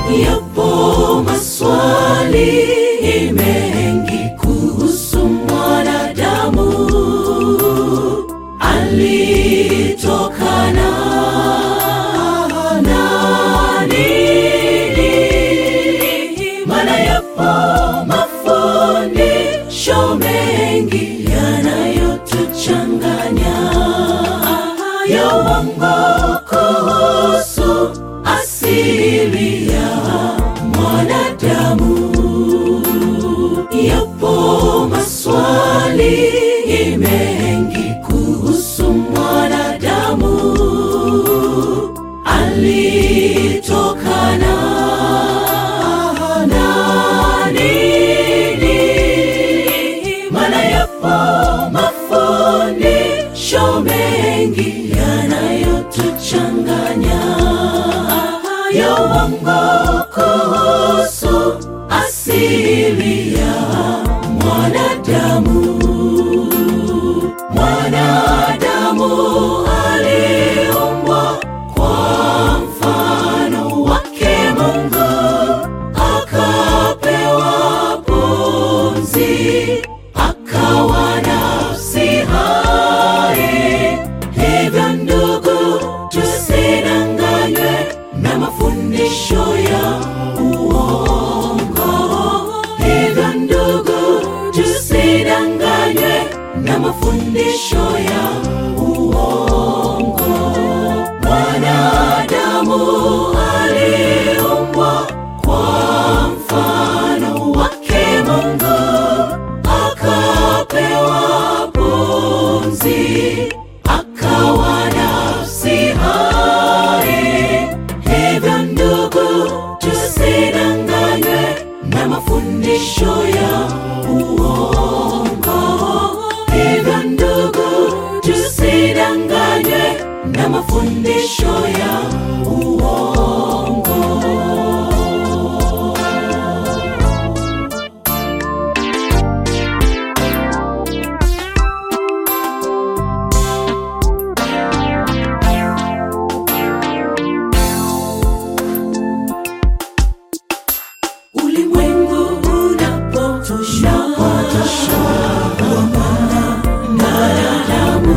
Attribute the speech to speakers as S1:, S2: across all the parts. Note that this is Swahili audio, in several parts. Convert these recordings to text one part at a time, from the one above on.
S1: Yapo maswali mengi kuhusu mwanadamu. Alitokana na nini? Maana yapo mafundisho mengi yanayotuchanganya, ya uongo kuhusu asili ya mwanadamu. Yapo maswali mengi kuhusu mwanadamu. Alitokana na nini? Maana yapo mafundisho mengi yanayotuchanganya, ya uongo kuhusu asili ya mwanadamu. Mwanadamu aliumbwa kwa mfano wake Mungu, akapewa pumzi, akawa nafsi hai. Hivyo ndugu, tusidanganywe na mafundisho ya uongo. Hivyo ndugu, tusidanganywe na mafundisho ya uongo. Mwanadamu aliumbwa kwa mfano wake Mungu, akapewa pumzi, akawa nafsi hai. Hivyo ndugu, tusidanganywe na mafundisho ya uongo. Hivyo ndugu, tusidanganywe na mafundisho ya uongo. Ulimwengu unapotosha mwanadamu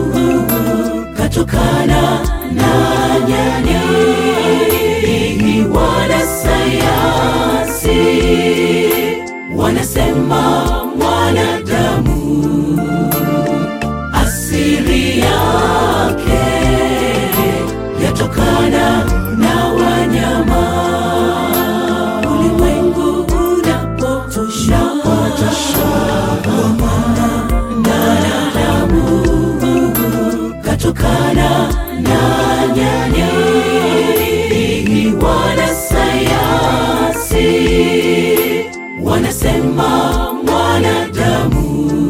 S1: katokana na nyani. Wanasayansi wanasema mwanadamu asili yake yatokana na wanyama. Ulimwengu unapotosha mwanadamu katokana na nyani. Wanasayansi wanasema mwanadamu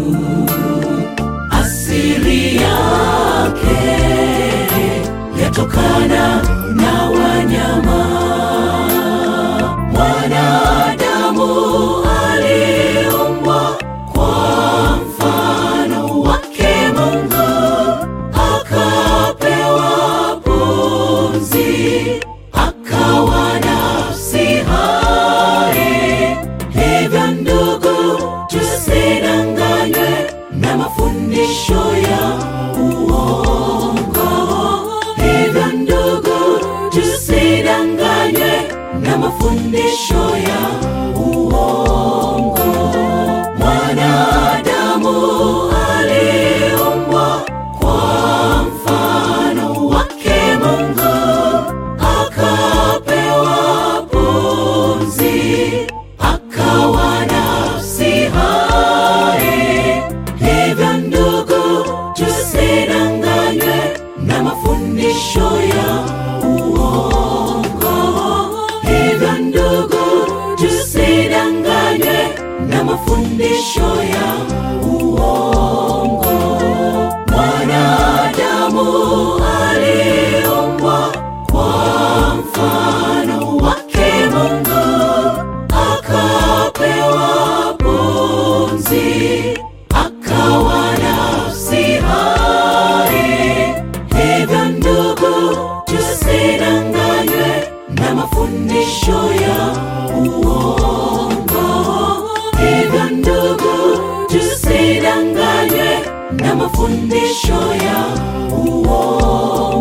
S1: asili yake yatokana na wanyama. Mwanadamu aliumbwa kwa mfano wake Mungu, akapewa pumzi, akawa nafsi hai. Hivyo ndugu, tusidanganywe na mafundisho ya uongo. Hivyo ndugu, na mafundisho ya uongo.